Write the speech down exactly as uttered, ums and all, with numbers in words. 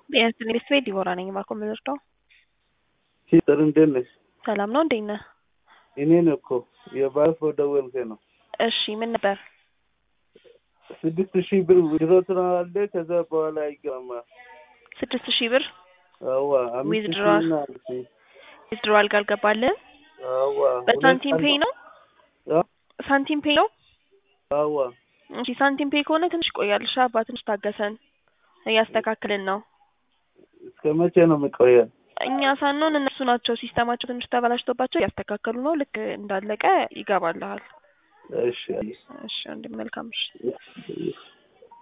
ቢያንስ እንግዲህ ስዌድ ይወራ ነኝ ባኮ ምንርዶ ሲስተር እንዴት ነሽ? ሰላም ነው እንዴት ነህ? እኔ ነኝ እኮ የባለፈው ደወልከኝ ነው። እሺ ምን ነበር? ስድስት ሺህ ብር ድሮ ትናንት ከዛ በኋላ አይገባም። ስድስት ሺህ ብር አዋ አምስት ሺህ እና አንድ ዊዝድሮዋል ካልገባልህ አዋ በሳንቲም ፔይ ነው? አ ሳንቲም ፔይ ነው? አዋ እሺ ሳንቲም ፔይ ከሆነ ትንሽ ቆያል። እሺ አባ ትንሽ ታገሰን እያስተካክልን ነው። እስከ መቼ ነው የምቆየው? እኛ ሳንሆን እነሱ ናቸው ሲስተማቸው ትንሽ ተበላሽቶባቸው ያስተካከሉ ነው። ልክ እንዳለቀ ይገባልሃል። እሺ እሺ አንድ መልካም እሺ